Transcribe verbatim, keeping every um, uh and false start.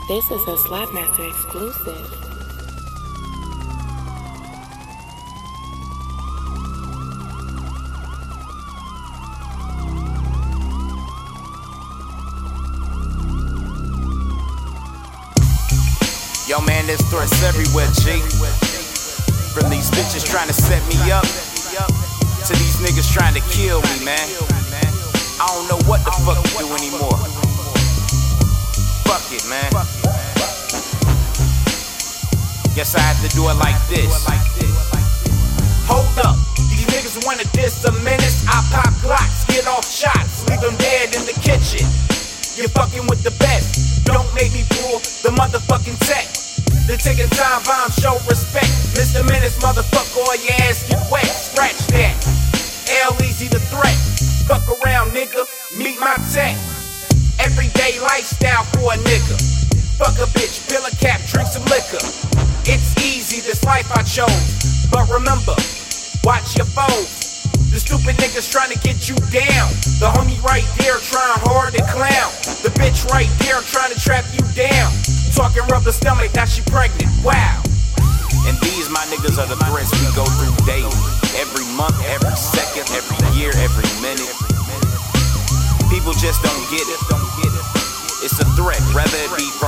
This is a Slapmaster exclusive. Yo man, there's threats everywhere, G. From these bitches trying to set me up to these niggas trying to kill me, man. I don't know what the fuck to do anymore. Fuck it, man. Guess I have to do it like this. Hold up, these niggas wanna diss a menace. I pop glocks, get off shots, leave them dead in the kitchen. You're fucking with the best. Don't make me pull the motherfucking tech. The ticking time bomb, show respect. Mister Menace, motherfucker, or your ass get wet. Scratch that. L easy the threat. Fuck around, nigga. Meet my tech. Everyday lifestyle for a nigga. Fuck a bitch, pill a cap, drink some liquor. It's easy, this life I chose. But remember, watch your foes. The stupid niggas trying to get you down. The homie right there trying hard to clown. The bitch right there trying to trap you down. Talking rub the stomach, now she pregnant, wow. And these my niggas are the threats we go through daily. Every month, every second, every year, every minute. People just don't get it. It's a threat, whether it be from